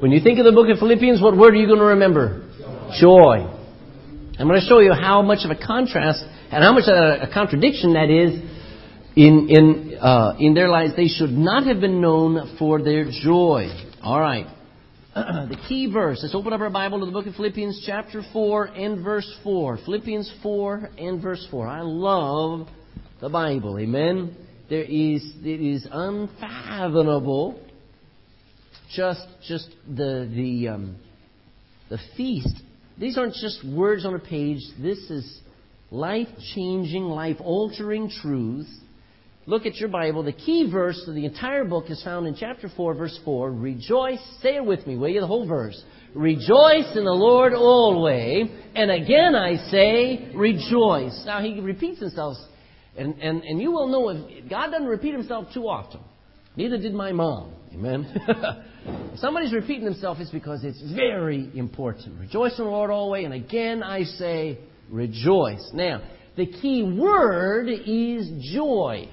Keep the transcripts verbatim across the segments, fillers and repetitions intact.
When you think of the book of Philippians, what word are you going to remember? Joy. Joy. I'm going to show you how much of a contrast and how much of a contradiction that is in in uh, in their lives. They should not have been known for their joy. All right. The key verse. Let's open up our Bible to the book of Philippians chapter four and verse four. Philippians four and verse four. I love the Bible. Amen. There is it is unfathomable. Just just the the um, the feast. These aren't just words on a page. This is life-changing, life-altering truth. Look at your Bible. The key verse of the entire book is found in chapter four, verse four. Rejoice, say it with me, will you? The whole verse. Rejoice in the Lord always. And again I say, rejoice. Now he repeats himself. And, and, and you will know if God doesn't repeat himself too often. Neither did my mom. Amen. If somebody's repeating himself, it's because it's very important. Rejoice in the Lord always. And again I say, rejoice. Now, the key word is joy.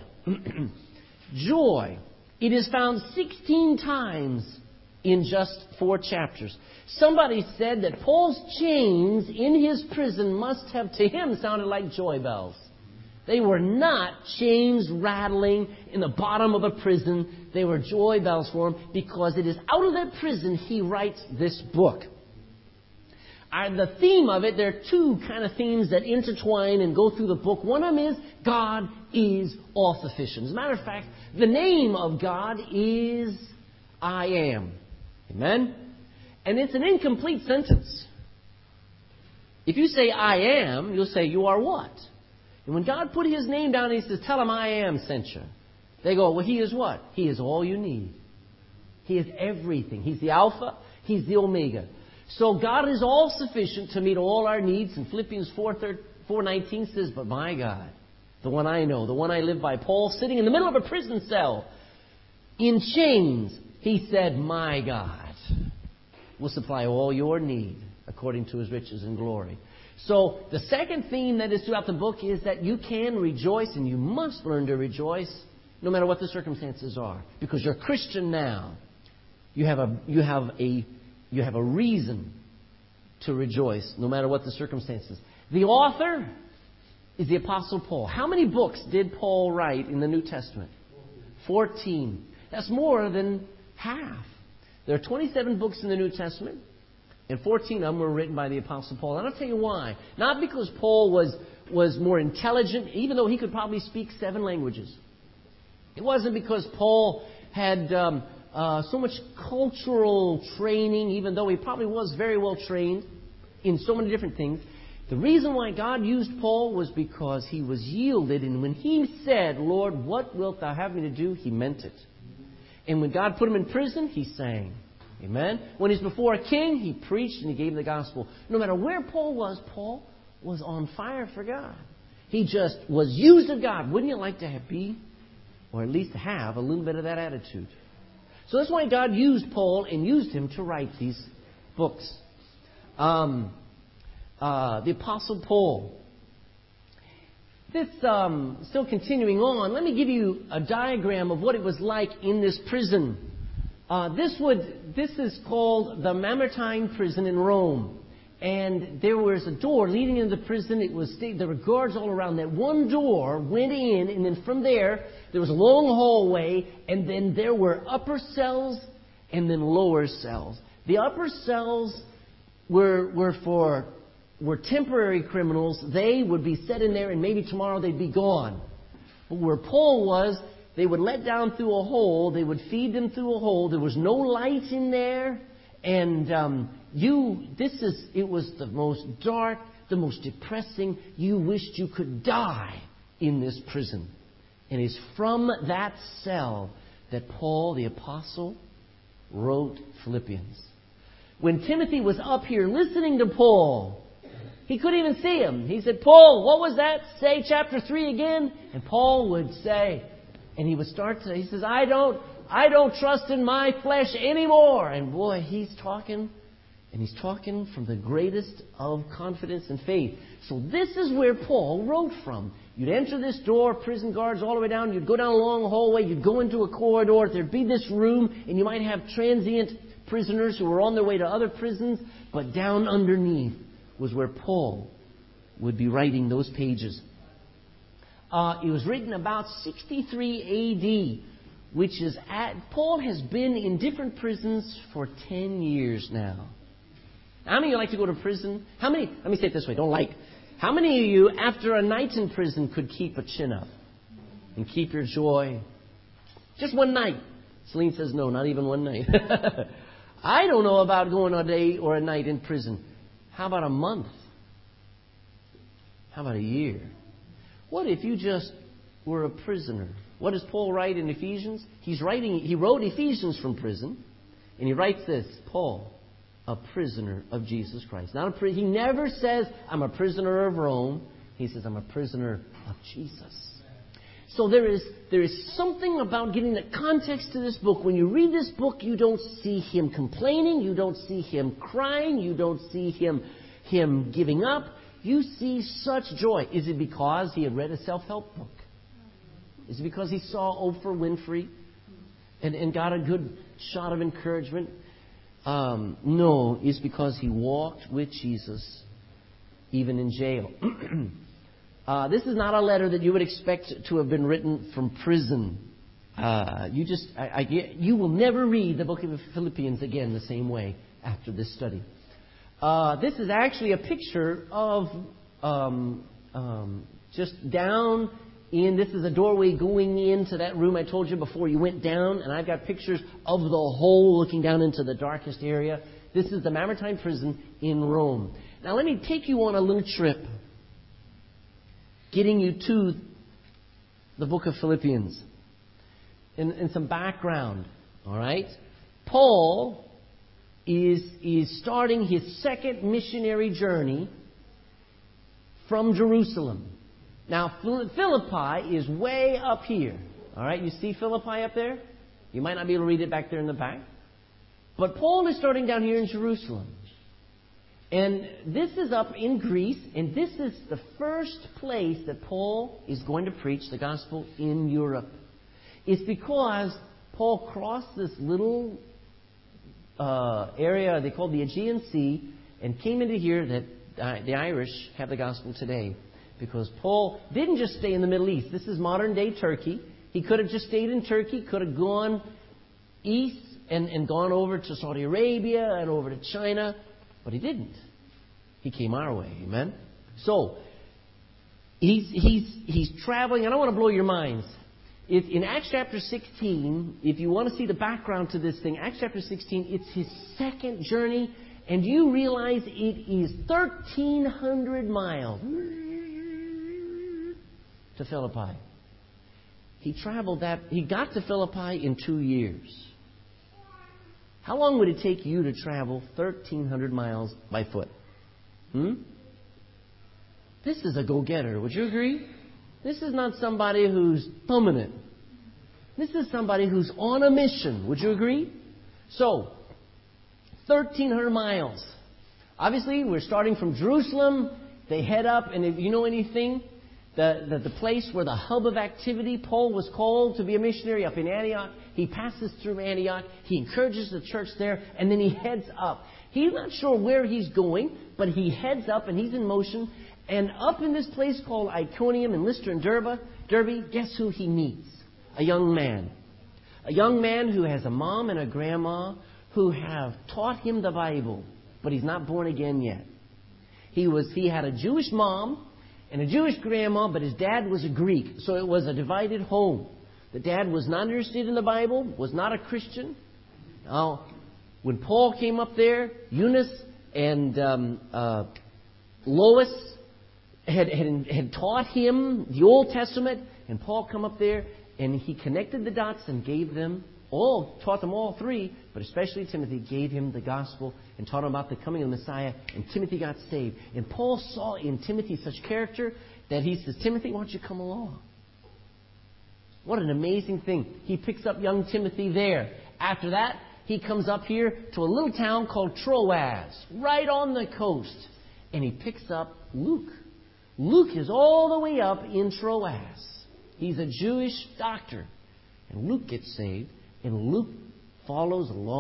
Joy. It is found sixteen times in just four chapters. Somebody said that Paul's chains in his prison must have, to him, sounded like joy bells. They were not chains rattling in the bottom of a prison. They were joy bells for him because it is out of that prison he writes this book. Uh, the theme of it, there are two kind of themes that intertwine and go through the book. One of them is God is all-sufficient. As a matter of fact, the name of God is I am. Amen? And it's an incomplete sentence. If you say I am, you'll say you are what? And when God put His name down, He says, tell Him I am sent you. They go, well, He is what? He is all you need. He is everything. He's the Alpha. He's the Omega. So God is all sufficient to meet all our needs. And Philippians four nineteen says, but my God, the one I know, the one I live by, Paul sitting in the middle of a prison cell, in chains, he said, my God will supply all your need according to His riches and glory. So the second theme that is throughout the book is that you can rejoice, and you must learn to rejoice no matter what the circumstances are. Because you're a Christian now. You have a you have a you have a reason to rejoice no matter what the circumstances. The author is the Apostle Paul. How many books did Paul write in the New Testament? Fourteen. That's more than half. There are twenty-seven books in the New Testament. And fourteen of them were written by the Apostle Paul. And I'll tell you why. Not because Paul was, was more intelligent, even though he could probably speak seven languages. It wasn't because Paul had um, uh, so much cultural training, even though he probably was very well trained in so many different things. The reason why God used Paul was because he was yielded. And when he said, Lord, what wilt thou have me to do? He meant it. And when God put him in prison, he sang. Amen. When he's before a king, he preached and he gave the gospel. No matter where Paul was, Paul was on fire for God. He just was used of God. Wouldn't you like to have, be, or at least have, a little bit of that attitude? So that's why God used Paul and used him to write these books. Um, uh, the Apostle Paul. This, um, still continuing on, let me give you a diagram of what it was like in this prison. Uh, this would this is called the Mamertine prison in Rome, and there was a door leading into the prison. It was there were guards all around. That one door went in, and then from there there was a long hallway, and then there were upper cells and then lower cells. The upper cells were were for were temporary criminals. They would be set in there, and maybe tomorrow they'd be gone. But where Paul was, they would let down through a hole. They would feed them through a hole. There was no light in there. And um, you, this is, it was the most dark, the most depressing. You wished you could die in this prison. And it's from that cell that Paul, the apostle, wrote Philippians. When Timothy was up here listening to Paul, he couldn't even see him. He said, Paul, what was that? Say chapter three again. And Paul would say, and he would start to, he says, I don't, I don't trust in my flesh anymore. And boy, he's talking, and he's talking from the greatest of confidence and faith. So this is where Paul wrote from. You'd enter this door, prison guards all the way down. You'd go down a long hallway. You'd go into a corridor. There'd be this room, and you might have transient prisoners who were on their way to other prisons, but down underneath was where Paul would be writing those pages. Uh, it was written about sixty-three A D, which is at, Paul has been in different prisons for ten years now. How many of you like to go to prison? How many, let me say it this way, don't like. How many of you, after a night in prison, could keep a chin up and keep your joy? Just one night. Celine says no, not even one night. I don't know about going a day or a night in prison. How about a month? How about a year? What if you just were a prisoner? What does Paul write in Ephesians? He's writing. He wrote Ephesians from prison, and he writes this: Paul, a prisoner of Jesus Christ. Not a pri- He never says, I'm a prisoner of Rome. He says, I'm a prisoner of Jesus. So there is there is something about getting the context to this book. When you read this book, you don't see him complaining. You don't see him crying. You don't see him him giving up. You see such joy. Is it because he had read a self-help book? Is it because he saw Oprah Winfrey and, and got a good shot of encouragement? Um, no, it's because he walked with Jesus even in jail. uh, this is not a letter that you would expect to have been written from prison. Uh, you just, I, I, you will never read the book of Philippians again the same way after this study. Uh, this is actually a picture of um, um, just down in, this is a doorway going into that room I told you before you went down, and I've got pictures of the hole looking down into the darkest area. This is the Mamertine prison in Rome. Now let me take you on a little trip, getting you to the book of Philippians, and, and some background. All right, Paul is is starting his second missionary journey from Jerusalem. Now, Philippi is way up here. All right, you see Philippi up there? You might not be able to read it back there in the back. But Paul is starting down here in Jerusalem. And this is up in Greece, and this is the first place that Paul is going to preach the gospel in Europe. It's because Paul crossed this little uh, area they call the Aegean Sea and came into here that uh, the Irish have the gospel today. Because Paul didn't just stay in the Middle East. This is modern-day Turkey. He could have just stayed in Turkey, could have gone east and, and gone over to Saudi Arabia and over to China. But he didn't. He came our way. Amen? So, he's, he's, he's traveling. And I want to blow your minds. If, in Acts chapter sixteen, if you want to see the background to this thing, Acts chapter sixteen, it's his second journey. And you realize it is thirteen hundred miles to Philippi. He traveled that, he got to Philippi in two years. How long would it take you to travel thirteen hundred miles by foot? Hmm? This is a go-getter, would you agree? This is not somebody who's bumming it. This is somebody who's on a mission, would you agree? So, thirteen hundred miles. Obviously, we're starting from Jerusalem. They head up, and if you know anything, The, the, the place where the hub of activity, Paul was called to be a missionary up in Antioch. He passes through Antioch. He encourages the church there, and then he heads up. He's not sure where he's going, but he heads up, and he's in motion. And up in this place called Iconium in Lystra and Derbe, Derbe, guess who he meets? A young man. A young man who has a mom and a grandma who have taught him the Bible, but he's not born again yet. He was he had a Jewish mom and a Jewish grandma, but his dad was a Greek. So it was a divided home. The dad was not interested in the Bible, was not a Christian. Now, when Paul came up there, Eunice and um, uh, Lois had, had, had taught him the Old Testament. And Paul come up there, and he connected the dots and gave them all, taught them all three, but especially Timothy, gave him the gospel and taught him about the coming of the Messiah, and Timothy got saved. And Paul saw in Timothy such character that he says, Timothy, why don't you come along? What an amazing thing. He picks up young Timothy there. After that, he comes up here to a little town called Troas, right on the coast. And he picks up Luke. Luke is all the way up in Troas. He's a Jewish doctor. And Luke gets saved. And Luke follows along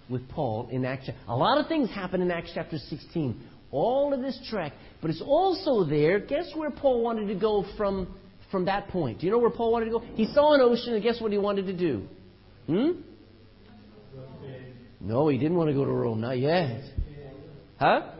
with Paul in Acts. A lot of things happen in Acts chapter sixteen. All of this trek. But it's also there. Guess where Paul wanted to go from, from that point? Do you know where Paul wanted to go? He saw an ocean, and guess what he wanted to do? Hmm? No, he didn't want to go to Rome. Not yet. Huh?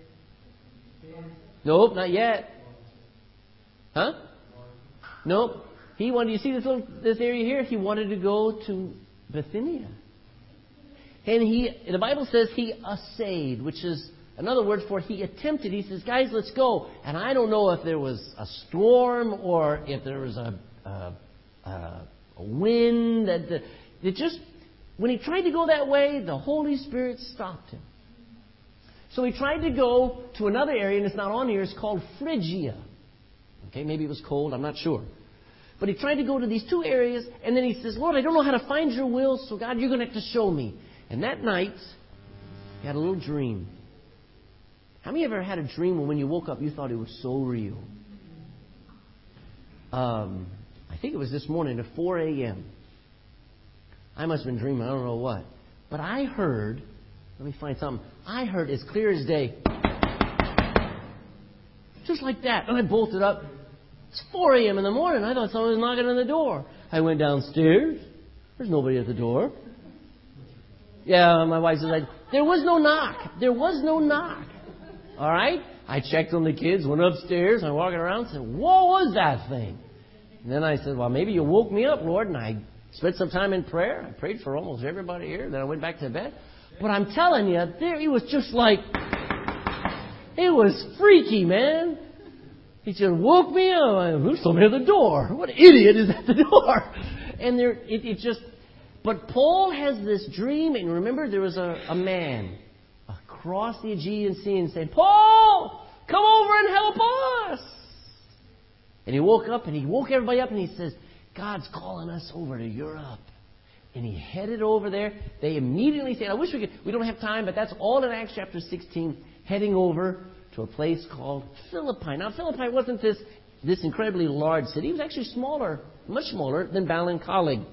Nope, not yet. Huh? Nope. He wanted, you see this little, this area here? He wanted to go to Bithynia. And he, the Bible says he essayed, which is another word for he attempted. He says, guys, let's go. And I don't know if there was a storm or if there was a, a, a, a wind. That, that it just, when he tried to go that way, the Holy Spirit stopped him. So he tried to go to another area, and it's not on here. It's called Phrygia. Okay, maybe it was cold. I'm not sure. But he tried to go to these two areas, and then he says, Lord, I don't know how to find your will, so God, you're going to have to show me. And that night, he had a little dream. How many of you ever had a dream where when you woke up, you thought it was so real? Um, I think it was this morning at four a.m. I must have been dreaming. I don't know what. But I heard, let me find something. I heard as clear as day, just like that. And I bolted up. It's four a.m. in the morning. I thought someone was knocking on the door. I went downstairs. There's nobody at the door. Yeah, my wife says, like, there was no knock. There was no knock. All right? I checked on the kids, went upstairs. I'm walking around and said, what was that thing? And then I said, well, maybe you woke me up, Lord. And I spent some time in prayer. I prayed for almost everybody here. Then I went back to bed. But I'm telling you, there he was just like, it was freaky, man. He just woke me up. I, Who's somebody at the door? What idiot is at the door? And there, it, it just. But Paul has this dream, and remember, there was a, a man across the Aegean Sea and saying, Paul, come over and help us. And he woke up, and he woke everybody up, and he says, God's calling us over to Europe. And he headed over there. They immediately said, I wish we could, we don't have time, but that's all in Acts chapter sixteen, heading over to a place called Philippi. Now, Philippi wasn't this, this incredibly large city. It was actually smaller, much smaller than Ballincollig.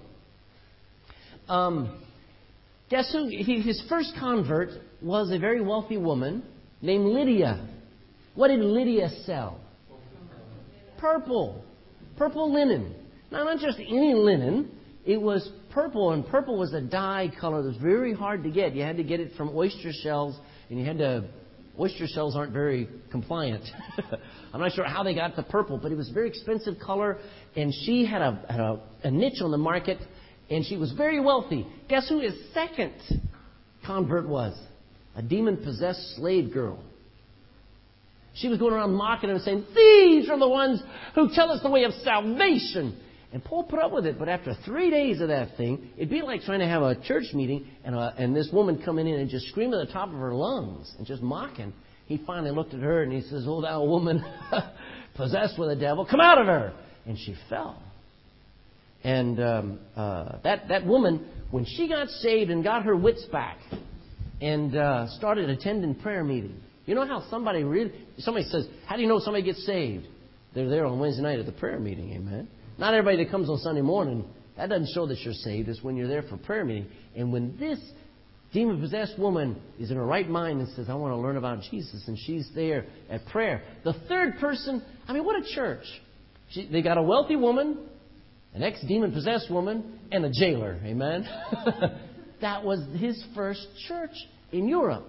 Um, guess who? He, his first convert was a very wealthy woman named Lydia. What did Lydia sell? Purple. Purple linen. Now, not just any linen. It was purple, and purple was a dye color that was very hard to get. You had to get it from oyster shells, and you had to... Oyster shells aren't very compliant. I'm not sure how they got the purple, but it was a very expensive color, and she had a, had a, a niche on the market, and she was very wealthy. Guess who his second convert was? A demon-possessed slave girl. She was going around mocking him and saying, these are the ones who tell us the way of salvation. And Paul put up with it, but after three days of that thing, it'd be like trying to have a church meeting and, a, and this woman coming in and just screaming at the top of her lungs and just mocking. He finally looked at her and he says, oh, thou woman possessed with a devil, come out of her. And she fell. And um, uh, that, that woman, when she got saved and got her wits back and uh, started attending prayer meetings, you know how somebody really, somebody says, how do you know somebody gets saved? They're there on Wednesday night at the prayer meeting, amen. Not everybody that comes on Sunday morning, that doesn't show that you're saved. It's when you're there for prayer meeting. And when this demon-possessed woman is in her right mind and says, I want to learn about Jesus, and she's there at prayer. The third person, I mean, what a church. She, they got a wealthy woman, an ex-demon-possessed woman, and a jailer. Amen? That was his first church in Europe.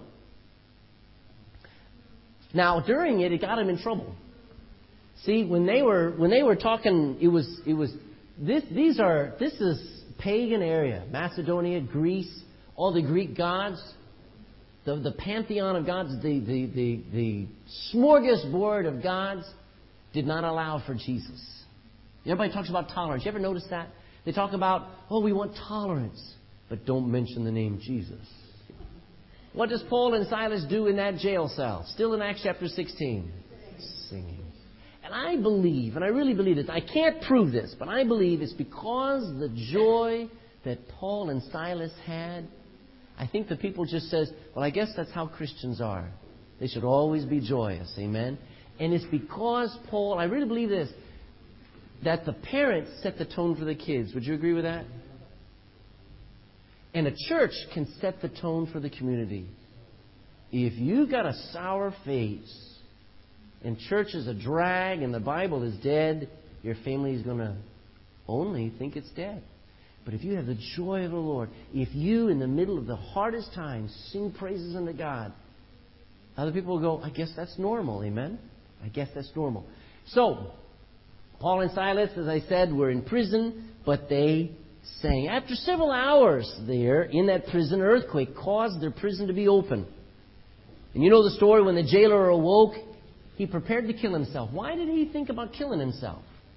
Now, during it, it got him in trouble. See, when they were when they were talking, it was it was this these are this is pagan area, Macedonia, Greece, all the Greek gods, the the pantheon of gods, the the the, the smorgasbord of gods did not allow for Jesus. Everybody talks about tolerance. You ever notice that? They talk about, oh, we want tolerance, but don't mention the name Jesus. What does Paul and Silas do in that jail cell? Still in Acts chapter sixteen, singing. And I believe, and I really believe this, I can't prove this, but I believe it's because the joy that Paul and Silas had, I think the people just says, well, I guess that's how Christians are. They should always be joyous, amen? And it's because Paul, I really believe this, that the parents set the tone for the kids. Would you agree with that? And a church can set the tone for the community. If you've got a sour face and church is a drag and the Bible is dead, your family is going to only think it's dead. But if you have the joy of the Lord, if you, in the middle of the hardest times, sing praises unto God, other people will go, I guess that's normal. Amen? I guess that's normal. So, Paul and Silas, as I said, were in prison, but they sang. After several hours there in that prison, an earthquake caused their prison to be open. And you know the story, when the jailer awoke, he prepared to kill himself. Why did he think about killing himself?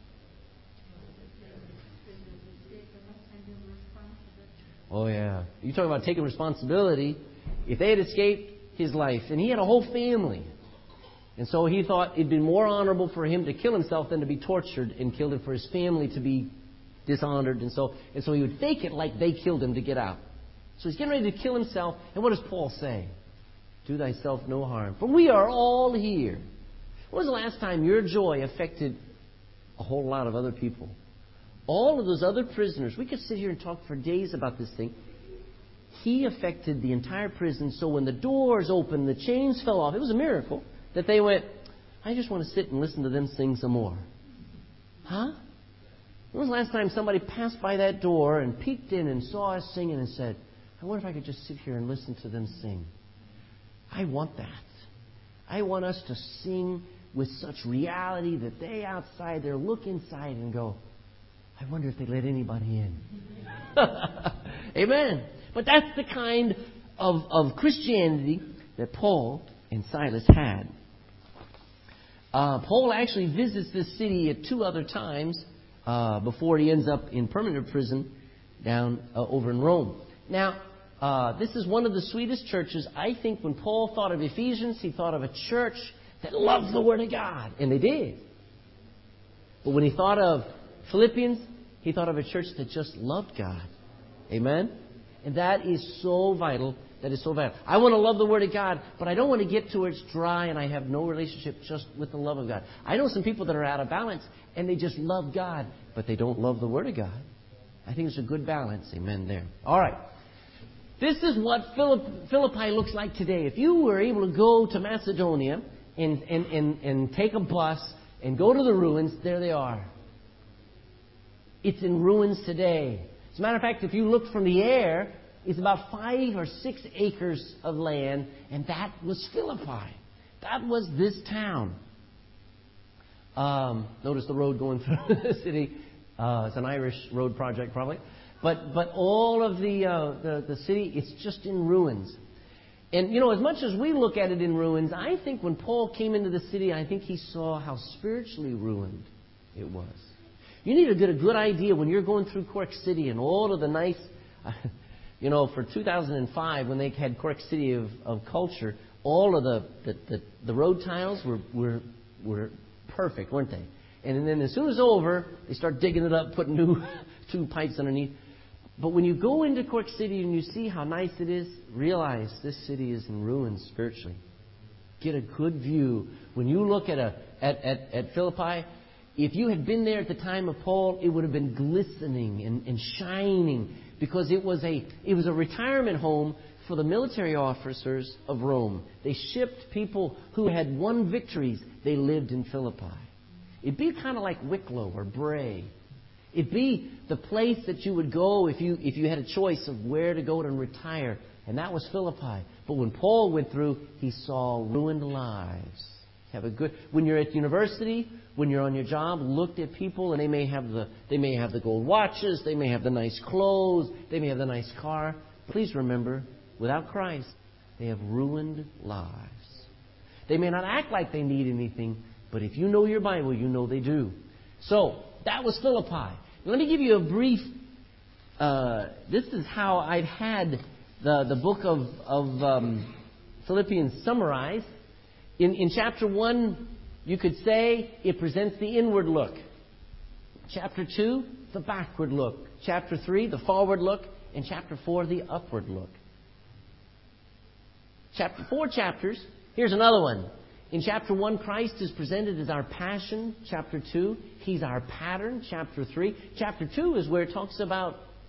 Oh, yeah. You talk about taking responsibility. If they had escaped his life, and he had a whole family. And so he thought it'd be more honorable for him to kill himself than to be tortured and killed, and for his family to be dishonored. And so, and so he would fake it like they killed him to get out. So he's getting ready to kill himself. And what does Paul say? Do thyself no harm. For we are all here. When was the last time your joy affected a whole lot of other people? All of those other prisoners, we could sit here and talk for days about this thing. He affected the entire prison, so when the doors opened, the chains fell off. It was a miracle that they went, I just want to sit and listen to them sing some more. Huh? When was the last time somebody passed by that door and peeked in and saw us singing and said, I wonder if I could just sit here and listen to them sing? I want that. I want us to sing with such reality that they outside there look inside and go, I wonder if they let anybody in. Amen. But that's the kind of, of Christianity that Paul and Silas had. Uh, Paul actually visits this city at two other times uh, before he ends up in permanent prison down uh, over in Rome. Now, uh, this is one of the sweetest churches. I think when Paul thought of Ephesians, he thought of a church that loves the Word of God. And they did. But when he thought of Philippians, he thought of a church that just loved God. Amen? And that is so vital. That is so vital. I want to love the Word of God, but I don't want to get to where it's dry and I have no relationship just with the love of God. I know some people that are out of balance and they just love God, but they don't love the Word of God. I think it's a good balance. Amen there. All right. This is what Philippi looks like today. If you were able to go to Macedonia and, and, and, and take a bus and go to the ruins, there they are. It's in ruins today. As a matter of fact, if you look from the air, it's about five or six acres of land, and that was Philippi. That was this town. Um, notice the road going through the city. Uh, it's an Irish road project, probably. But but all of the, uh, the the city, it's just in ruins. And, you know, as much as we look at it in ruins, I think when Paul came into the city, I think he saw how spiritually ruined it was. You need to get a good idea when you're going through Cork City and all of the nice... You know, for two thousand five, when they had Cork City of, of Culture, all of the, the, the, the road tiles were, were were perfect, weren't they? And then as soon as it's over, they start digging it up, putting new two pipes underneath. But when you go into Cork City and you see how nice it is, realize this city is in ruins spiritually. Get a good view. When you look at a at, at, at Philippi, if you had been there at the time of Paul, it would have been glistening and, and shining. Because it was a it was a retirement home for the military officers of Rome. They shipped people who had won victories. They lived in Philippi. It'd be kind of like Wicklow or Bray. It'd be the place that you would go if you if you had a choice of where to go to retire. And that was Philippi. But when Paul went through, he saw ruined lives. Have a good when you're at university, when you're on your job, look at people and they may have the they may have the gold watches, they may have the nice clothes, they may have the nice car. Please remember, without Christ, they have ruined lives. They may not act like they need anything, but if you know your Bible, you know they do. So that was Philippi. Let me give you a brief. Uh, this is how I've had the the book of of um, Philippians summarized. In, in chapter one, you could say it presents the inward look. Chapter two, the backward look. Chapter three, the forward look. And chapter four, the upward look. Chapter four chapters. Here's another one. In chapter one, Christ is presented as our passion. Chapter two, He's our pattern. Chapter three. Chapter two is where it talks about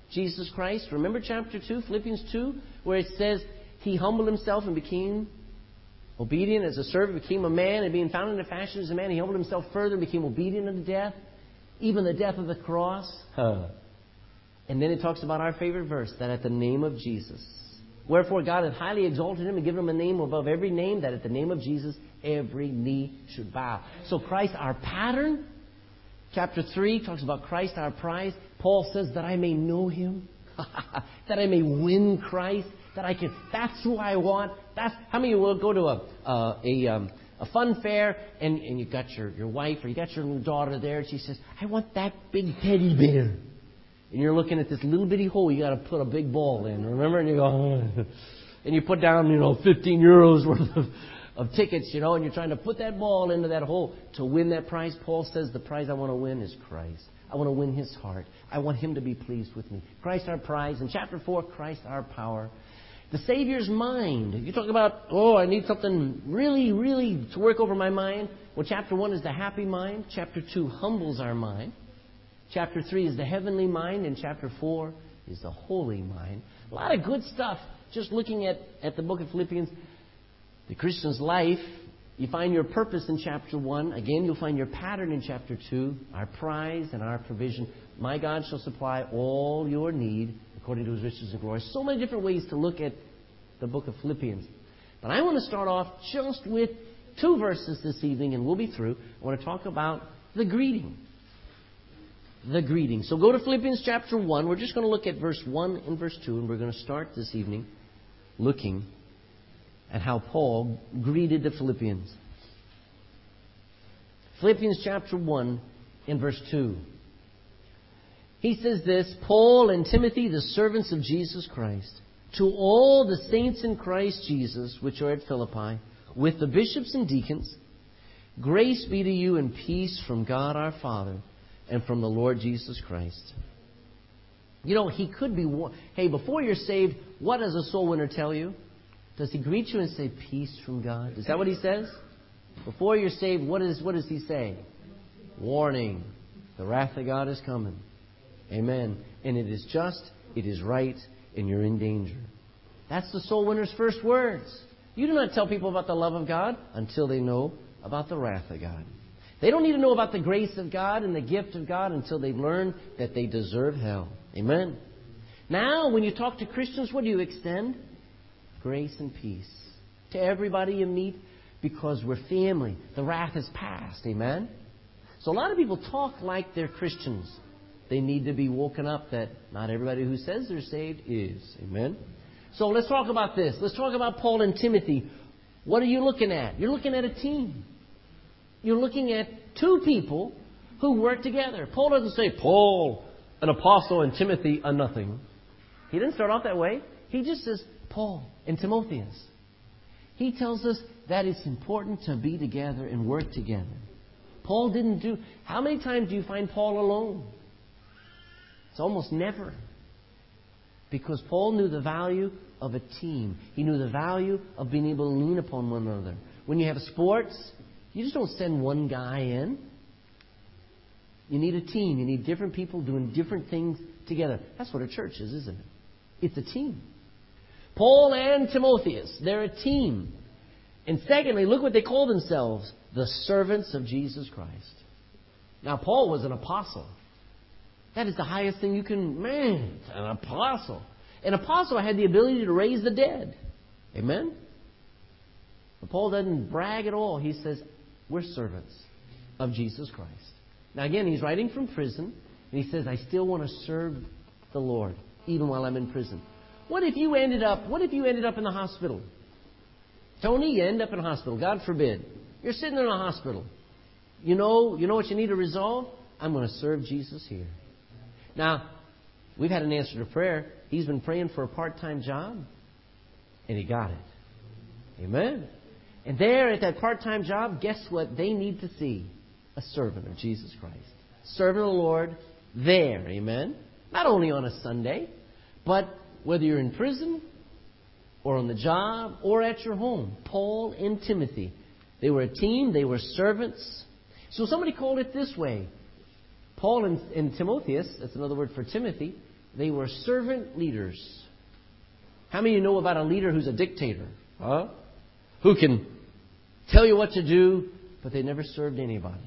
Jesus Christ. Remember chapter two, Philippians two, where it says He humbled Himself and became obedient as a servant, became a man, and being found in the fashion as a man, He humbled Himself further and became obedient unto death, even the death of the cross. Huh. And then it talks about our favorite verse, that at the name of Jesus. Wherefore God hath highly exalted Him and given Him a name above every name, that at the name of Jesus every knee should bow. So Christ, our pattern. Chapter three talks about Christ, our prize. Paul says that I may know Him, that I may win Christ, that I can. That's who I want. That's how many of you will go to a uh, a um, a fun fair and and you got your your wife or you got your little daughter there, and she says, "I want that big teddy bear." And you're looking at this little bitty hole you got to put a big ball in, remember? And you go, oh. And you put down, you know, fifteen euros worth of, of tickets, you know, and you're trying to put that ball into that hole to win that prize. Paul says the prize I want to win is Christ. I want to win His heart. I want Him to be pleased with me. Christ our prize. In chapter four, Christ our power. The Savior's mind. You talk about, oh, I need something really, really to work over my mind. Well, chapter one is the happy mind. Chapter two humbles our mind. Chapter three is the heavenly mind, and chapter four is the holy mind. A lot of good stuff. Just looking at, at the book of Philippians, the Christian's life, you find your purpose in chapter one. Again, you'll find your pattern in chapter two, our prize and our provision. My God shall supply all your need according to His riches and glory. So many different ways to look at the book of Philippians. But I want to start off just with two verses this evening, and we'll be through. I want to talk about the greeting. The greeting. So go to Philippians chapter one. We're just going to look at verse one and verse two. And we're going to start this evening looking at how Paul greeted the Philippians. Philippians chapter one and verse two. He says this, Paul and Timothy, the servants of Jesus Christ, to all the saints in Christ Jesus, which are at Philippi, with the bishops and deacons, grace be to you and peace from God our Father and from the Lord Jesus Christ. You know, he could be... Hey, before you're saved, what does a soul winner tell you? Does he greet you and say, peace from God? Is that what he says? Before you're saved, what, is, what does he say? Warning. The wrath of God is coming. Amen. And it is just, it is right, and you're in danger. That's the soul winner's first words. You do not tell people about the love of God until they know about the wrath of God. They don't need to know about the grace of God and the gift of God until they've learned that they deserve hell. Amen. Now, when you talk to Christians, what do you extend? Grace and peace to everybody you meet, because we're family. The wrath is past. Amen. So a lot of people talk like they're Christians. They need to be woken up that not everybody who says they're saved is. Amen. So let's talk about this. Let's talk about Paul and Timothy. What are you looking at? You're looking at a team. You're looking at two people who work together. Paul doesn't say, Paul, an apostle, and Timothy, a nothing. He didn't start off that way. He just says, Paul and Timotheus. He tells us that it's important to be together and work together. Paul didn't do... How many times do you find Paul alone? It's almost never. Because Paul knew the value of a team. He knew the value of being able to lean upon one another. When you have sports, you just don't send one guy in. You need a team. You need different people doing different things together. That's what a church is, isn't it? It's a team. Paul and Timotheus, they're a team. And secondly, look what they call themselves. The servants of Jesus Christ. Now, Paul was an apostle. That is the highest thing you can... Man, an apostle. An apostle had the ability to raise the dead. Amen? But Paul doesn't brag at all. He says, we're servants of Jesus Christ. Now again, he's writing from prison. And he says, I still want to serve the Lord, even while I'm in prison. What if you ended up... What if you ended up in the hospital? Tony, you end up in a hospital. God forbid. You're sitting in a hospital. You know, you know what you need to resolve? I'm going to serve Jesus here. Now, we've had an answer to prayer. He's been praying for a part-time job, and he got it. Amen. And there at that part-time job, guess what they need to see? A servant of Jesus Christ. Servant of the Lord there. Amen. Not only on a Sunday, but whether you're in prison or on the job or at your home. Paul and Timothy. They were a team. They were servants. So somebody called it this way. Paul and, and Timotheus, that's another word for Timothy, They were servant leaders. How many of you know about a leader who's a dictator? Huh? Who can tell you what to do, but they never served anybody.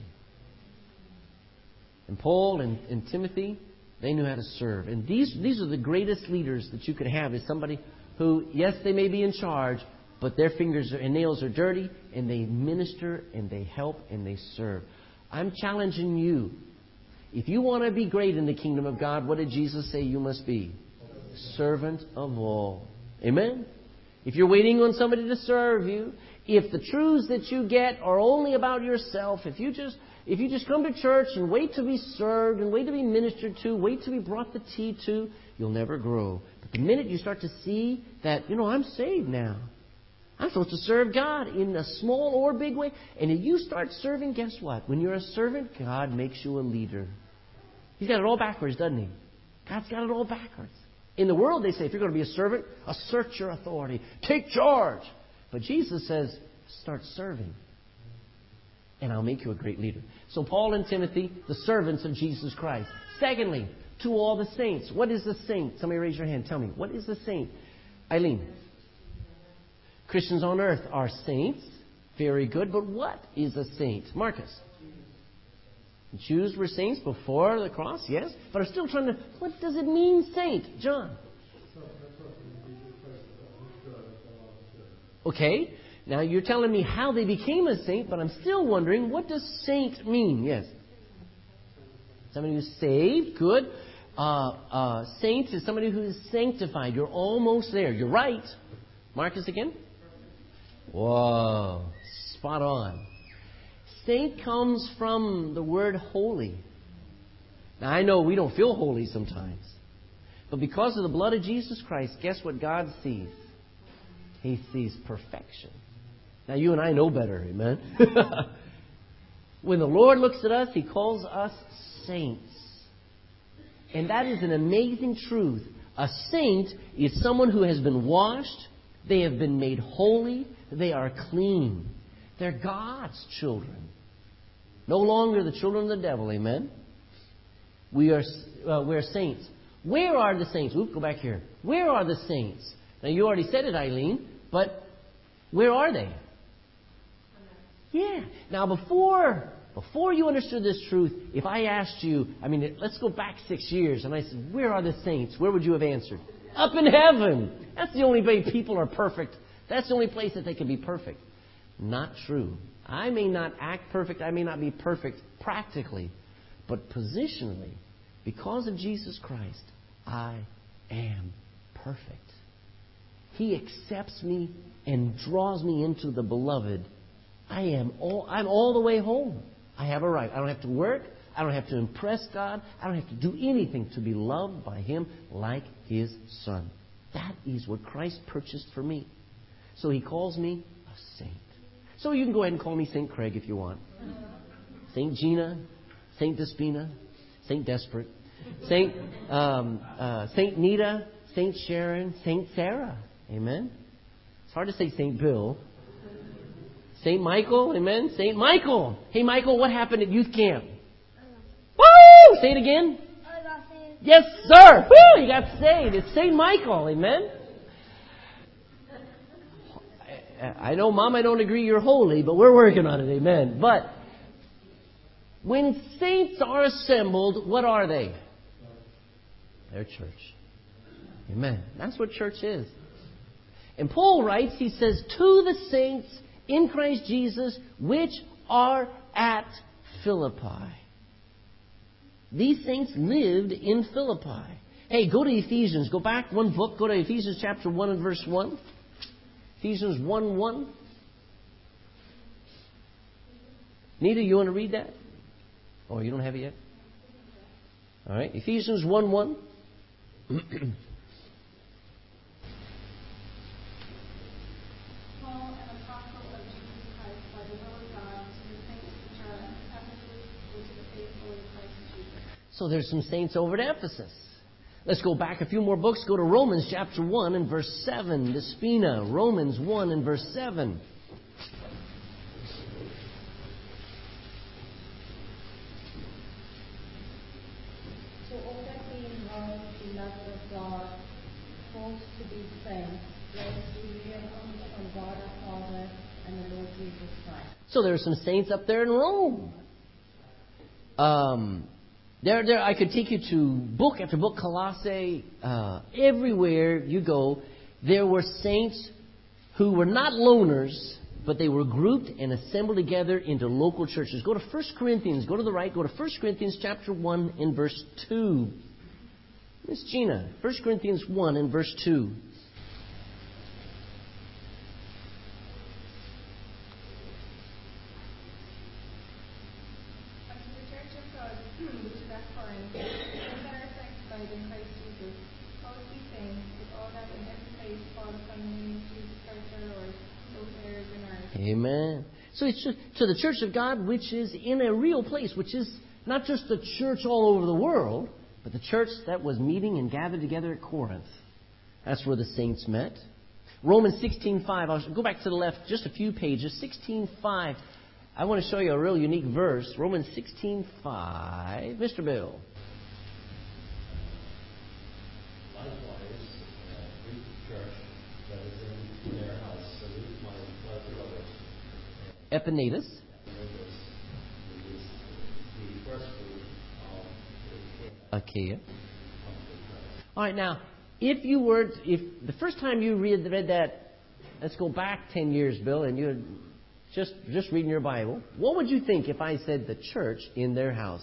And Paul and, and Timothy, they knew how to serve. And these, these are the greatest leaders that you could have, is somebody who, yes, they may be in charge, but their fingers and nails are dirty, and they minister, and they help, and they serve. I'm challenging you. If you want to be great in the kingdom of God, what did Jesus say you must be? Servant of all. Amen? If you're waiting on somebody to serve you, if the truths that you get are only about yourself, if you just if you just come to church and wait to be served and wait to be ministered to, wait to be brought the tea to, you'll never grow. But the minute you start to see that, you know, I'm saved now. I'm supposed to serve God in a small or big way. And if you start serving, guess what? When you're a servant, God makes you a leader. He's got it all backwards, doesn't He? God's got it all backwards. In the world, they say, if you're going to be a servant, assert your authority. Take charge. But Jesus says, start serving, and I'll make you a great leader. So Paul and Timothy, the servants of Jesus Christ. Secondly, to all the saints. What is the saint? Somebody raise your hand. Tell me. What is the saint? Eileen. Christians on earth are saints. Very good. But what is a saint? Marcus. The Jews were saints before the cross, yes. But I'm still trying to... What does it mean, saint? John. Okay. Now you're telling me how they became a saint, but I'm still wondering, what does saint mean? Yes. Somebody who's saved. Good. Uh, uh, saint is somebody who is sanctified. You're almost there. You're right. Marcus again? Whoa. Spot on. Saint comes from the word holy. Now, I know we don't feel holy sometimes. But because of the blood of Jesus Christ, guess what God sees? He sees perfection. Now, you and I know better, amen? When the Lord looks at us, He calls us saints. And that is an amazing truth. A saint is someone who has been washed. They have been made holy. They are clean. They're God's children. No longer the children of the devil. Amen? We are uh, we're saints. Where are the saints? Oop, go back here. Where are the saints? Now, you already said it, Eileen, but where are they? Yeah. Now, before before you understood this truth, if I asked you, I mean, let's go back six years, and I said, where are the saints? Where would you have answered? Up in heaven. That's the only way people are perfect. That's the only place that they can be perfect. Not true. I may not act perfect. I may not be perfect practically. But positionally, because of Jesus Christ, I am perfect. He accepts me and draws me into the beloved. I am all, I'm all the way home. I have a right. I don't have to work. I don't have to impress God. I don't have to do anything to be loved by Him like His Son. That is what Christ purchased for me. So He calls me a saint. So you can go ahead and call me Saint Craig if you want. Saint Gina, Saint Despina, Saint Desperate, Saint um, uh, Saint Nita, Saint Sharon, Saint Sarah. Amen. It's hard to say Saint Bill. Saint Michael. Amen. Saint Michael. Hey, Michael, what happened at youth camp? Woo! Say it again. I got saved. Yes, sir. Woo! You got saved. It's Saint Michael. Amen. I know, Mom, I don't agree you're holy, but we're working on it. Amen. But when saints are assembled, what are they? They're church. Amen. That's what church is. And Paul writes, he says, to the saints in Christ Jesus, which are at Philippi. These saints lived in Philippi. Hey, go to Ephesians. Go back one book. Go to Ephesians chapter one and verse one. Ephesians one one. Nita, you want to read that? Oh, you don't have it yet? All right. Ephesians one one. Paul, an apostle of Jesus Christ by the will of God, to the saints which are at Ephesus, and to the faithful in Christ Jesus. So there's some saints over at Ephesus. Let's go back a few more books. Go to Romans chapter one and verse seven. Despina, Romans one and verse seven. So all that being wrong, beloved called to be saints, blessed be and comes from God our Father and the Lord Jesus Christ. So there are some saints up there in Rome. Um, there, there. I could take you to book after book, Colossae. Uh, everywhere you go, there were saints who were not loners, but they were grouped and assembled together into local churches. Go to First Corinthians. Go to the right. Go to First Corinthians chapter one and verse two. Miss Gina, First Corinthians one and verse two. Amen. So it's just, to the church of God, which is in a real place, which is not just the church all over the world, but the church that was meeting and gathered together at Corinth. That's where the saints met. Romans sixteen five. I'll go back to the left just a few pages. sixteen five. I want to show you a real unique verse. Romans sixteen five. Mister Bill. Likewise, uh, greet the church that is in their house. Salute my beloved brother. Epaenetus. Achaia. All right, now, if you were, if the first time you read, read that, let's go back ten years, Bill, and you're just just reading your Bible, what would you think if I said the church in their house?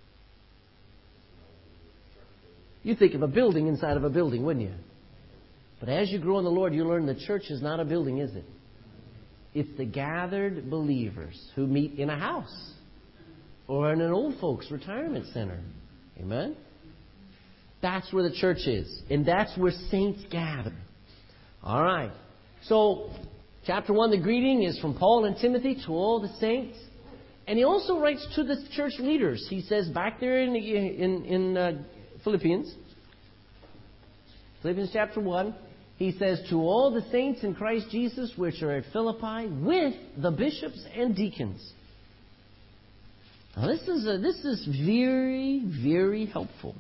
You think of a building inside of a building, wouldn't you? But as you grow in the Lord, you learn the church is not a building, is it? It's the gathered believers who meet in a house or in an old folks' retirement center. Amen? That's where the church is. And that's where saints gather. All right. So, chapter one, the greeting is from Paul and Timothy to all the saints. And he also writes to the church leaders. He says back there in, in, in uh, Philippians, Philippians chapter one, he says, to all the saints in Christ Jesus which are at Philippi with the bishops and deacons. Now this is a, this is very, very helpful.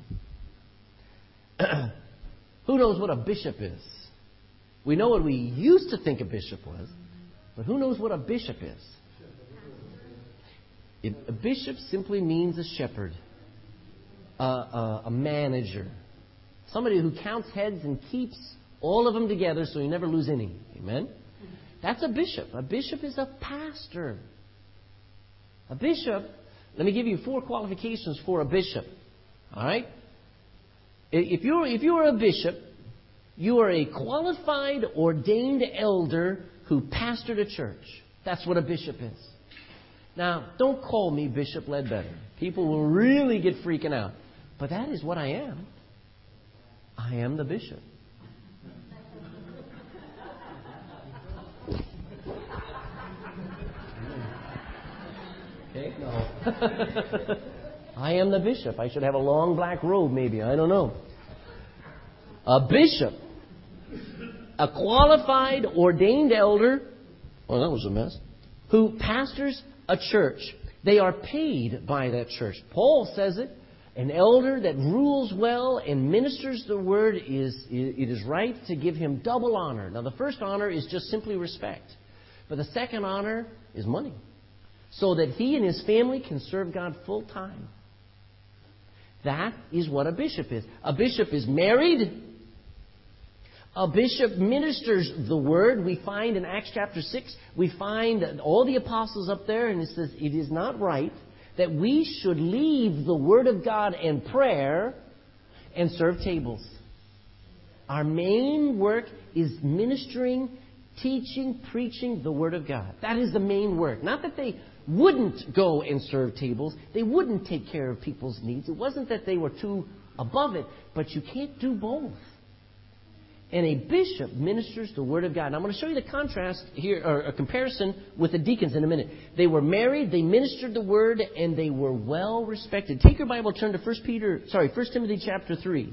Who knows what a bishop is? We know what we used to think a bishop was, but who knows what a bishop is? It, a bishop simply means a shepherd, a, a, a manager, somebody who counts heads and keeps all of them together so you never lose any. Amen? That's a bishop. A bishop is a pastor. A bishop, let me give you four qualifications for a bishop. All right? If you're, if you are a bishop, you are a qualified, ordained elder who pastored a church. That's what a bishop is. Now, don't call me Bishop Ledbetter. People will really get freaking out. But that is what I am. I am the bishop. Okay, no. I am the bishop. I should have a long black robe, maybe. I don't know. A bishop, a qualified, ordained elder, oh, that was a mess, who pastors a church. They are paid by that church. Paul says it. An elder that rules well and ministers the word, is it is right to give him double honor. Now, the first honor is just simply respect. But the second honor is money. So that he and his family can serve God full time. That is what a bishop is. A bishop is married. A bishop ministers the word. We find in Acts chapter six, we find all the apostles up there, and it says it is not right that we should leave the word of God and prayer and serve tables. Our main work is ministering, teaching, preaching the word of God. That is the main work. Not that they wouldn't go and serve tables. They wouldn't take care of people's needs. It wasn't that they were too above it, but you can't do both. And a bishop ministers the word of God. And I'm going to show you the contrast here, or a comparison with the deacons in a minute. They were married, they ministered the word, and they were well respected. Take your Bible, turn to First Peter, sorry, First Timothy chapter three.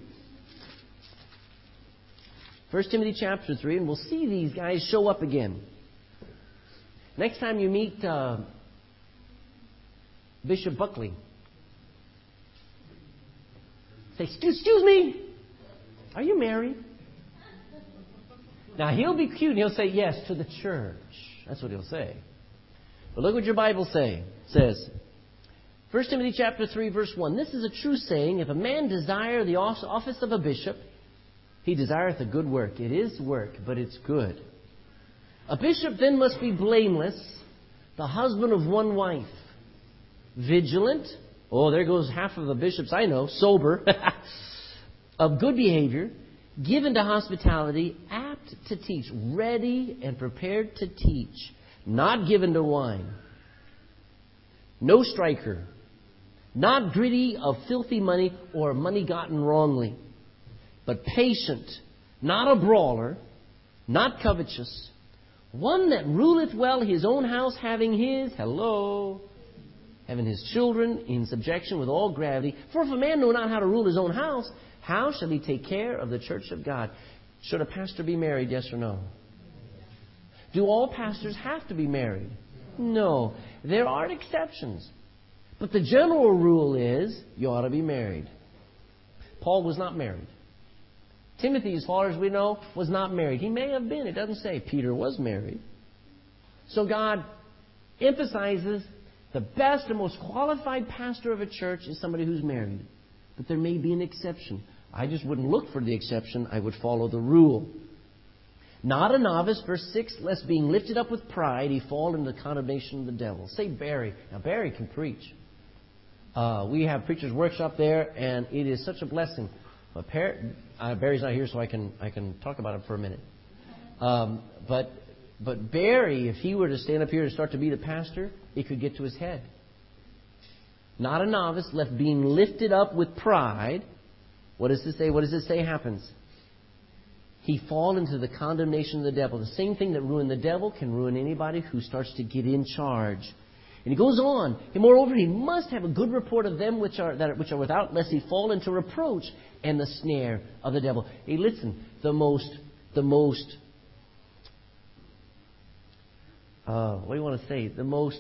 First Timothy chapter three, and we'll see these guys show up again. Next time you meet uh, Bishop Buckley, say, excuse me, are you married? Now, he'll be cute and he'll say yes to the church. That's what he'll say. But look what your Bible say, says. First Timothy chapter three, verse one. This is a true saying. If a man desire the office of a bishop, he desireth a good work. It is work, but it's good. A bishop then must be blameless, the husband of one wife, vigilant. Oh, there goes half of the bishops I know. Sober, of good behavior, given to hospitality, apt to teach, ready and prepared to teach, not given to wine, no striker, not greedy of filthy money or money gotten wrongly, but patient, not a brawler, not covetous, one that ruleth well his own house, having his, hello, having his children in subjection with all gravity. For if a man know not how to rule his own house, how shall he take care of the church of God? Should a pastor be married, yes or no? Do all pastors have to be married? No. There are exceptions. But the general rule is you ought to be married. Paul was not married. Timothy, as far as we know, was not married. He may have been. It doesn't say. Peter was married. So God emphasizes the best and most qualified pastor of a church is somebody who's married. But there may be an exception. I just wouldn't look for the exception. I would follow the rule. Not a novice, verse six, lest being lifted up with pride, he fall into the condemnation of the devil. Say Barry. Now, Barry can preach. Uh, we have preachers' workshop there, and it is such a blessing. But Par- uh, Barry's not here, so I can I can talk about it for a minute. Um, but but Barry, if he were to stand up here and start to be the pastor, it could get to his head. Not a novice, left being lifted up with pride. What does it say? What does it say happens? He fall into the condemnation of the devil. The same thing that ruined the devil can ruin anybody who starts to get in charge. And he goes on. And moreover, he must have a good report of them which are that are, which are without, lest he fall into reproach and the snare of the devil. Hey, listen. The most, the most, uh, what do you want to say? The most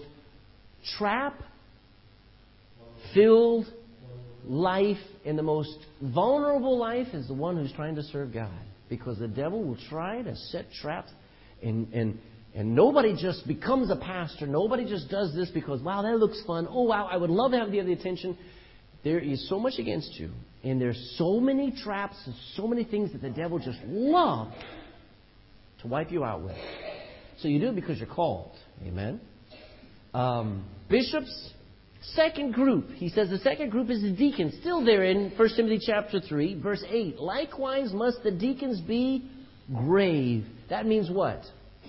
trap-filled life and the most vulnerable life is the one who's trying to serve God. Because the devil will try to set traps, and, and and nobody just becomes a pastor. Nobody just does this because, wow, that looks fun. Oh, wow, I would love to have the other attention. There is so much against you. And there's so many traps and so many things that the devil just loves to wipe you out with. So you do it because you're called. Amen. Um, bishops, second group. He says the second group is the deacons. Still there in First Timothy chapter three, verse eight. Likewise must the deacons be grave. That means what?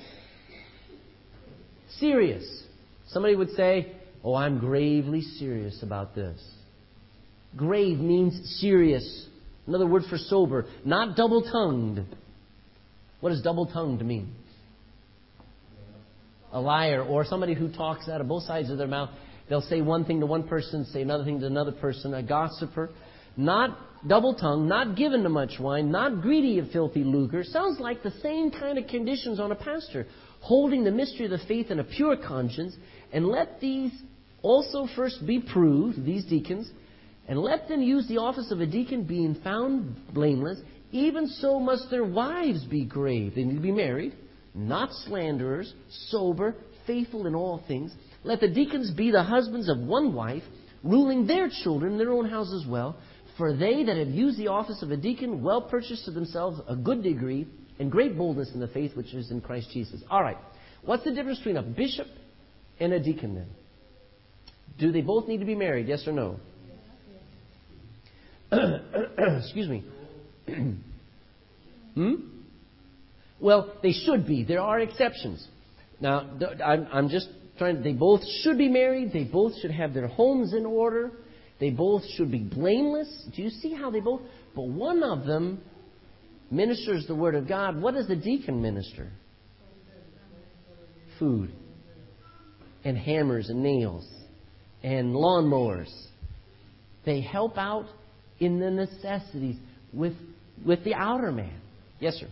Serious. Somebody would say, oh, I'm gravely serious about this. Grave means serious. Another word for sober. Not double-tongued. What does double-tongued mean? A liar, or somebody who talks out of both sides of their mouth. They'll say one thing to one person, say another thing to another person. A gossiper. Not double-tongued, not given to much wine, not greedy of filthy lucre. Sounds like the same kind of conditions on a pastor. Holding the mystery of the faith in a pure conscience. And let these also first be proved, these deacons. And let them use the office of a deacon, being found blameless. Even so must their wives be grave. They need to be married. Not slanderers, sober, faithful in all things. Let the deacons be the husbands of one wife, ruling their children in their own house as well. For they that have used the office of a deacon well purchased to themselves a good degree and great boldness in the faith which is in Christ Jesus. All right. What's the difference between a bishop and a deacon then? Do they both need to be married? Yes or no? Excuse me. hmm? Well, they should be. There are exceptions. Now, I'm, I'm just trying. They both should be married. They both should have their homes in order. They both should be blameless. Do you see how they both? But one of them ministers the Word of God. What does the deacon minister? Food. And hammers and nails. And lawnmowers. They help out in the necessities with, with the outer man. Yes, sir.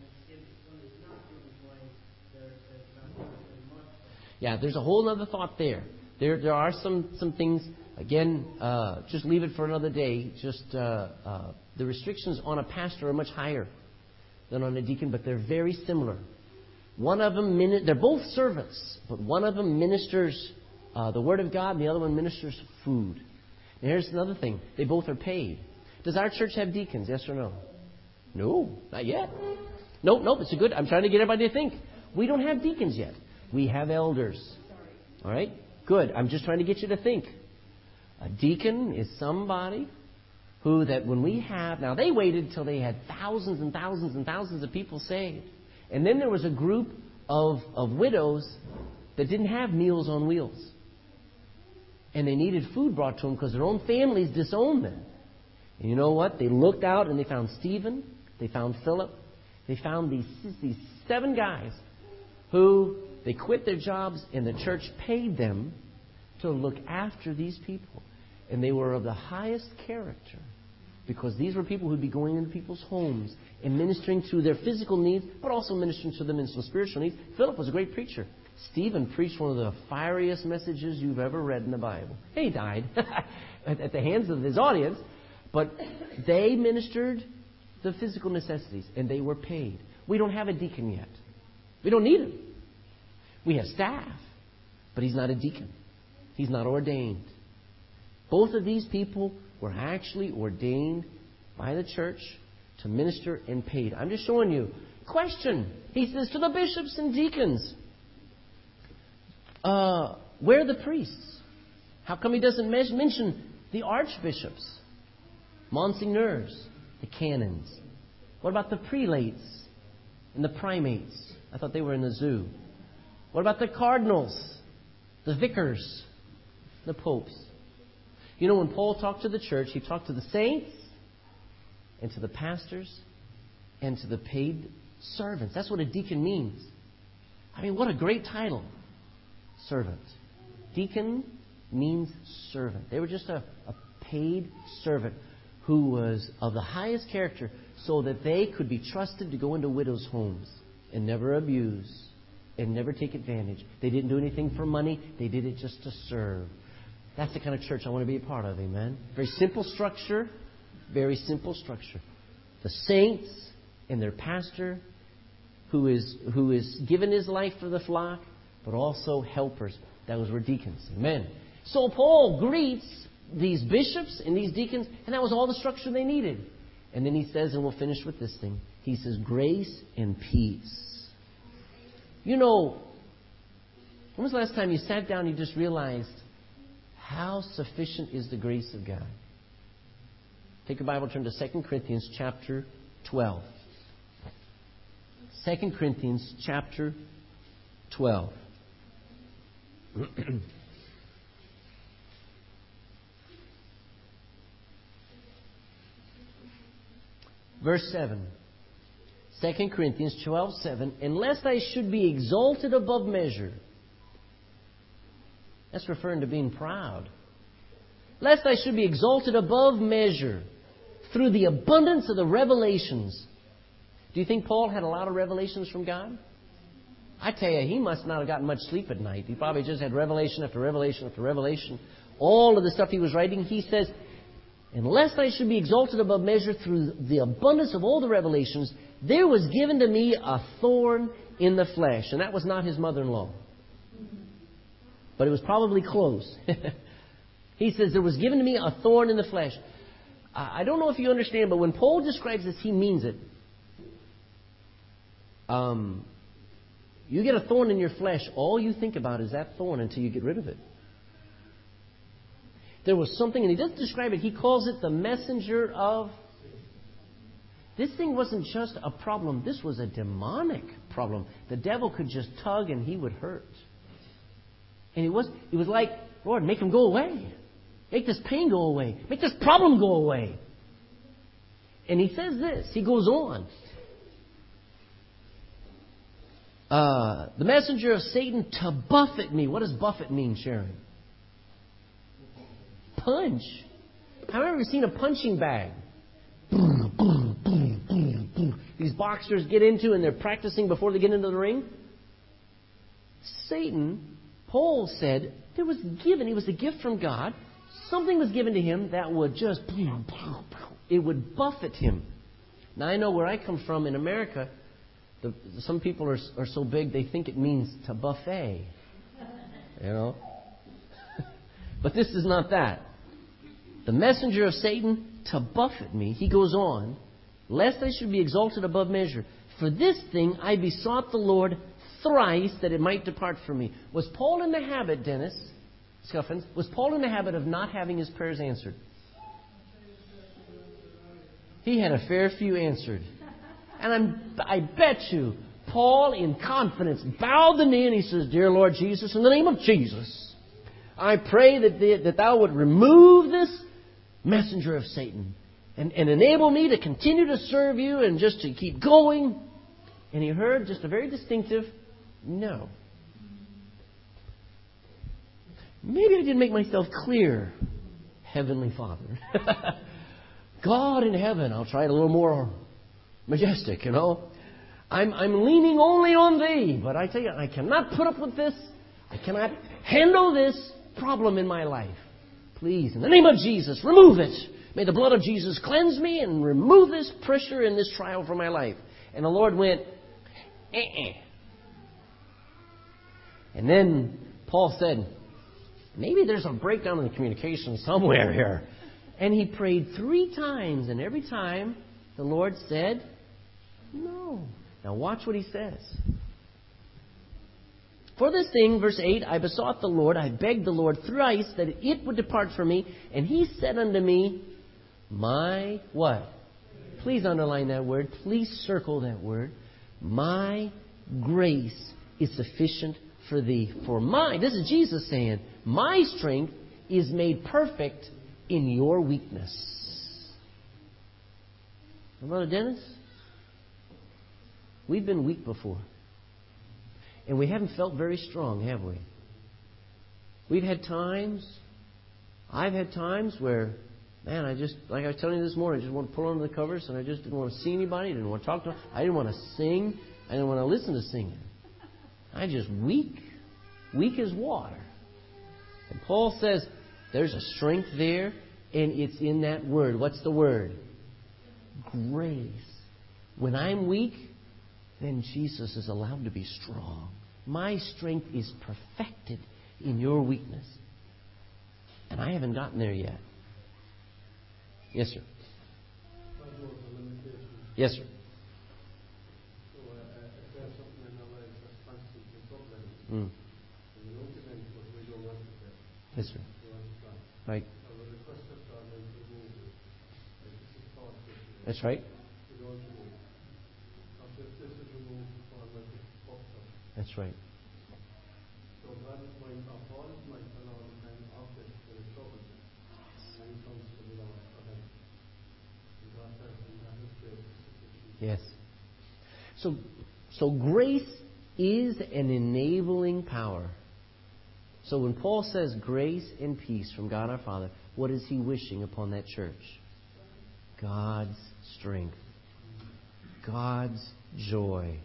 Yeah, there's a whole other thought there. There there are some, some things, again, uh, just leave it for another day. Just uh, uh, the restrictions on a pastor are much higher. than on a deacon, but they're very similar. One of them, they're both servants, but one of them ministers uh, the Word of God, and the other one ministers food. And here's another thing. They both are paid. Does our church have deacons, yes or no? No, not yet. Nope, nope, it's a good, I'm trying to get everybody to think. We don't have deacons yet. We have elders. All right? Good. I'm just trying to get you to think. A deacon is somebody who that when we have... Now, they waited till they had thousands and thousands and thousands of people saved. And then there was a group of, of widows that didn't have Meals on Wheels. And they needed food brought to them because their own families disowned them. And you know what? They looked out and they found Stephen. They found Philip. They found these, these seven guys who they quit their jobs and the church paid them to look after these people. And they were of the highest character because these were people who'd be going into people's homes and ministering to their physical needs, but also ministering to them in some spiritual needs. Philip was a great preacher. Stephen preached one of the fieriest messages you've ever read in the Bible. He died at the hands of his audience, but they ministered the physical necessities, and they were paid. We don't have a deacon yet. We don't need him. We have staff, but he's not a deacon. He's not ordained. Both of these people were actually ordained by the church to minister and paid. I'm just showing you. Question. He says to the bishops and deacons, uh, where are the priests? How come he doesn't mention the archbishops, monsignors, the canons? What about the prelates and the primates? I thought they were in the zoo. What about the cardinals, the vicars, the popes? You know, when Paul talked to the church, he talked to the saints and to the pastors and to the paid servants. That's what a deacon means. I mean, what a great title. Servant. Deacon means servant. They were just a, a paid servant who was of the highest character so that they could be trusted to go into widows' homes and never abuse and never take advantage. They didn't do anything for money. They did it just to serve. That's the kind of church I want to be a part of, amen? Very simple structure. Very simple structure. The saints and their pastor who is who is given his life for the flock, but also helpers. Those were deacons. Amen. So Paul greets these bishops and these deacons, and that was all the structure they needed. And then he says, and we'll finish with this thing, he says, grace and peace. You know, when was the last time you sat down and you just realized how sufficient is the grace of God? Take your Bible, turn to Second Corinthians chapter twelve. Second Corinthians chapter twelve. Verse seven. Second Corinthians twelve seven. Unless I should be exalted above measure. That's referring to being proud. Lest I should be exalted above measure through the abundance of the revelations. Do you think Paul had a lot of revelations from God? I tell you, he must not have gotten much sleep at night. He probably just had revelation after revelation after revelation. All of the stuff he was writing, he says, unless I should be exalted above measure through the abundance of all the revelations, there was given to me a thorn in the flesh. And that was not his mother-in-law. But it was probably close. He says, there was given to me a thorn in the flesh. I don't know if you understand, but when Paul describes this, he means it. Um, you get a thorn in your flesh, all you think about is that thorn until you get rid of it. There was something, and he doesn't describe it, he calls it the messenger of... This thing wasn't just a problem, this was a demonic problem. The devil could just tug and he would hurt. And it was, it was like, Lord, make him go away. Make this pain go away. Make this problem go away. And he says this. He goes on. Uh, the messenger of Satan to buffet me. What does buffet mean, Sharon? Punch. Have you ever seen a punching bag? These boxers get into and they're practicing before they get into the ring. Satan, Paul said, there was given, it was a gift from God. Something was given to him that would just, it would buffet him. Now, I know where I come from in America, the, some people are, are so big they think it means to buffet. You know? But this is not that. The messenger of Satan to buffet me, he goes on, lest I should be exalted above measure. For this thing I besought the Lord thrice that it might depart from me. Was Paul in the habit, Dennis Scuffins, was Paul in the habit of not having his prayers answered? He had a fair few answered. And I'm, I bet you, Paul in confidence bowed the knee and he says, Dear Lord Jesus, in the name of Jesus, I pray that, the, that thou would remove this messenger of Satan and, and enable me to continue to serve you and just to keep going. And he heard just a very distinctive no. Maybe I didn't make myself clear, Heavenly Father. God in heaven, I'll try it a little more majestic, you know. I'm, I'm leaning only on Thee, but I tell you, I cannot put up with this. I cannot handle this problem in my life. Please, in the name of Jesus, remove it. May the blood of Jesus cleanse me and remove this pressure and this trial from my life. And the Lord went, eh-eh. And then Paul said, maybe there's a breakdown in the communication somewhere here. And he prayed three times, and every time the Lord said, no. Now watch what he says. For this thing, verse eight, I besought the Lord, I begged the Lord thrice that it would depart from me. And he said unto me, my what? Please underline that word. Please circle that word. My grace is sufficient for thee. For my, this is Jesus saying, my strength is made perfect in your weakness. Brother Dennis, we've been weak before. And we haven't felt very strong, have we? We've had times, I've had times where, man, I just, like I was telling you this morning, I just want to pull under the covers and I just didn't want to see anybody, I didn't want to talk to them, I didn't want to sing, I didn't want to listen to singing. I just weak, weak as water. And Paul says, there's a strength there, and it's in that word. What's the word? Grace. When I'm weak, then Jesus is allowed to be strong. My strength is perfected in your weakness. And I haven't gotten there yet. Yes, sir. Yes, sir. Mm. Yes, sir. Right. That's right. That's right. Yes. So, so grace is an enabling power. So when Paul says grace and peace from God our Father, what is he wishing upon that church? God's strength. God's joy.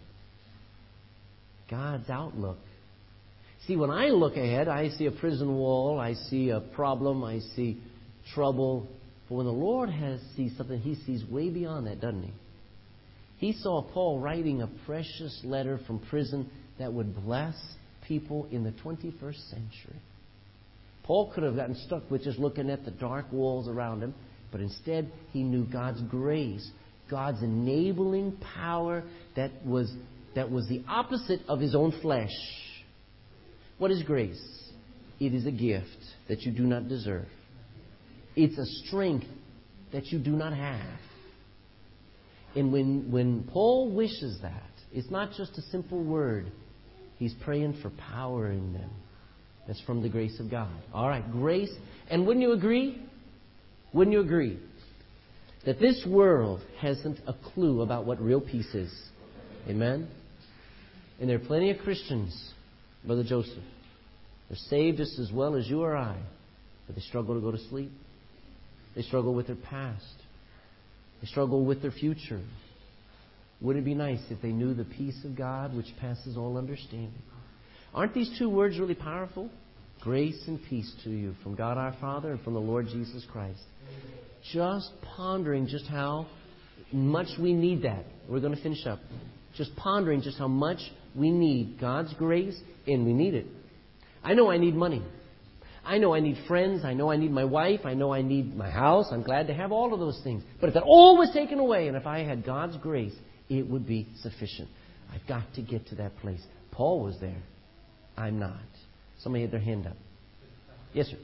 God's outlook. See, when I look ahead, I see a prison wall, I see a problem, I see trouble. But when the Lord has sees something, He sees way beyond that, doesn't He? He saw Paul writing a precious letter from prison that would bless people in the twenty-first century. Paul could have gotten stuck with just looking at the dark walls around him, but instead he knew God's grace, God's enabling power that was, that was the opposite of his own flesh. What is grace? It is a gift that you do not deserve. It's a strength that you do not have. And when, when Paul wishes that, it's not just a simple word. He's praying for power in them. That's from the grace of God. All right, grace. And wouldn't you agree? Wouldn't you agree that this world hasn't a clue about what real peace is? Amen? And there are plenty of Christians, Brother Joseph. They're saved just as well as you or I. But they struggle to go to sleep. They struggle with their past. They struggle with their future. Wouldn't it be nice if they knew the peace of God which passes all understanding? Aren't these two words really powerful? Grace and peace to you from God our Father and from the Lord Jesus Christ. Just pondering just how much we need that. We're going to finish up. Just pondering just how much we need God's grace, and we need it. I know I need money. I know I need friends. I know I need my wife. I know I need my house. I'm glad to have all of those things. But if that all was taken away, and if I had God's grace, it would be sufficient. I've got to get to that place. Paul was there. I'm not. Somebody had their hand up. Yes, sir.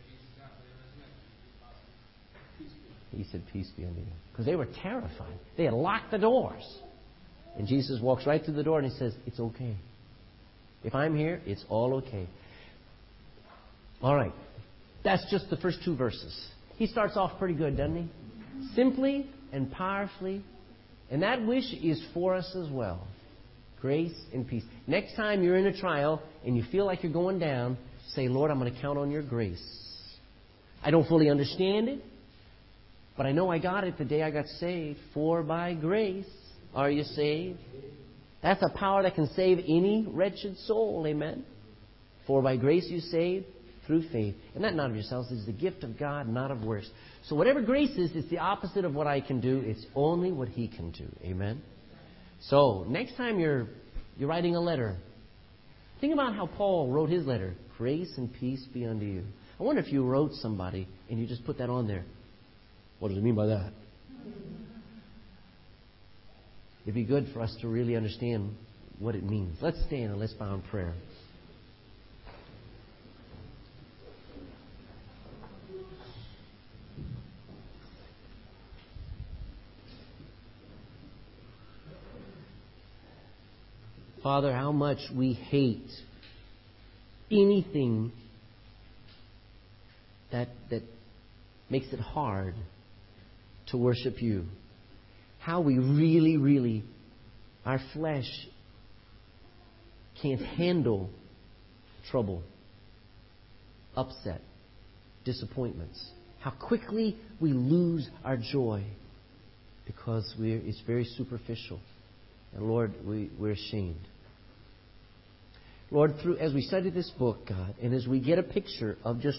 He said, peace be unto you. Because they were terrified. They had locked the doors. And Jesus walks right through the door and He says, it's okay. If I'm here, it's all okay. All right. That's just the first two verses. He starts off pretty good, doesn't he? Simply and powerfully. And that wish is for us as well. Grace and peace. Next time you're in a trial and you feel like you're going down, say, Lord, I'm going to count on your grace. I don't fully understand it, but I know I got it the day I got saved. For by grace are you saved. That's a power that can save any wretched soul. Amen. For by grace you saved through faith. And that not of yourselves is the gift of God, not of works. So whatever grace is, it's the opposite of what I can do. It's only what He can do. Amen. So next time you're you're writing a letter, think about how Paul wrote his letter. Grace and peace be unto you. I wonder if you wrote somebody and you just put that on there. What does it mean by that? It'd be good for us to really understand what it means. Let's stand and let's bow in prayer. Father, how much we hate anything that that makes it hard to worship You. How we really, really, our flesh can't handle trouble, upset, disappointments. How quickly we lose our joy because we're, it's very superficial. And Lord, we, we're ashamed. Lord, through as we study this book, God, and as we get a picture of just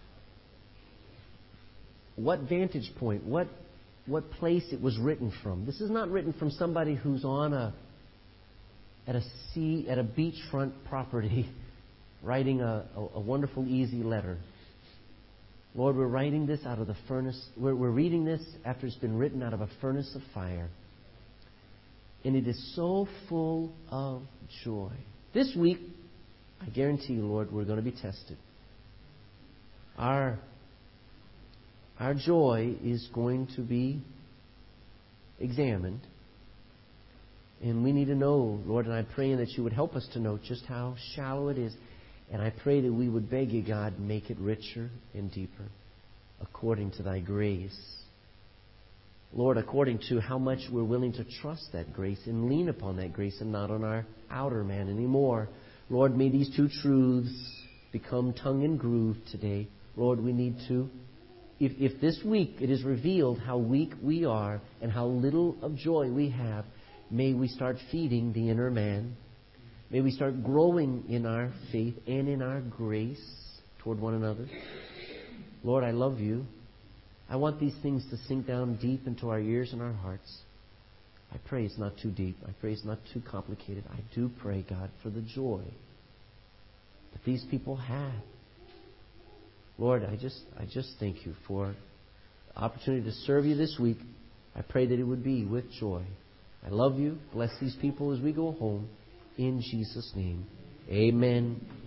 what vantage point, what what place it was written from. This is not written from somebody who's on a at a sea at a beachfront property, writing a, a, a wonderful, easy letter. Lord, we're writing this out of the furnace. We're, we're reading this after it's been written out of a furnace of fire. And it is so full of joy. This week, I guarantee you, Lord, we're going to be tested. Our, our joy is going to be examined. And we need to know, Lord, and I'm praying that You would help us to know just how shallow it is. And I pray that we would beg You, God, make it richer and deeper according to Thy grace. Lord, according to how much we're willing to trust that grace and lean upon that grace and not on our outer man anymore. Lord, may these two truths become tongue and groove today. Lord, we need to, if, if this week it is revealed how weak we are and how little of joy we have, may we start feeding the inner man. May we start growing in our faith and in our grace toward one another. Lord, I love You. I want these things to sink down deep into our ears and our hearts. I pray it's not too deep. I pray it's not too complicated. I do pray, God, for the joy that these people have. Lord, I just I just thank You for the opportunity to serve You this week. I pray that it would be with joy. I love You. Bless these people as we go home. In Jesus' name, amen.